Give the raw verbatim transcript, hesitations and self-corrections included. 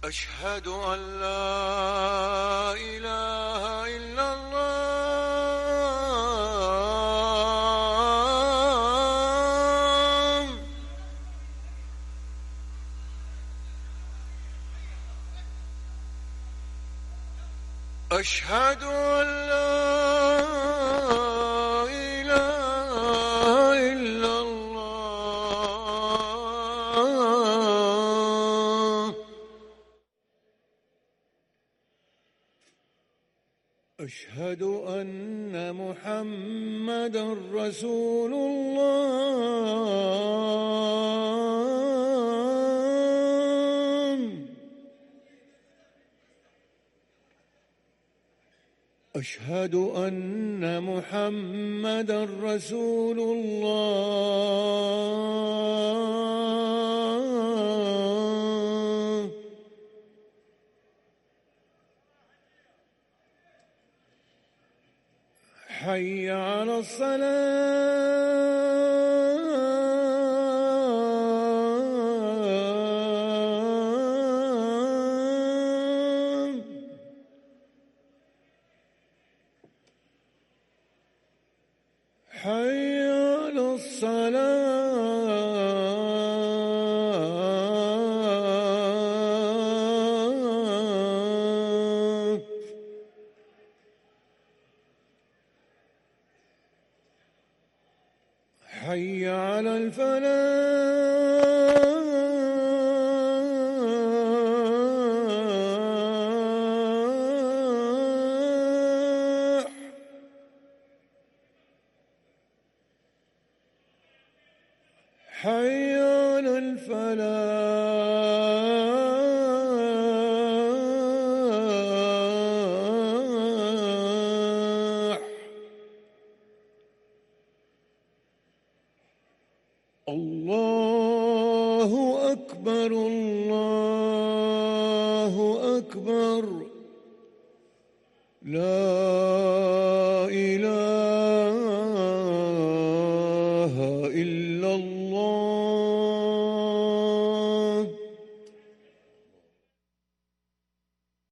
أشهد أن لا إله إلا الله. أشهد أن لا إله إلا الله. أشهد أن محمدًا رسول الله. أشهد أن محمدًا رسول الله. حي على الصلاة. حي على الصلاة. حي على الفلاح. حي على الفلاح. الله أكبر، الله أكبر، لا إله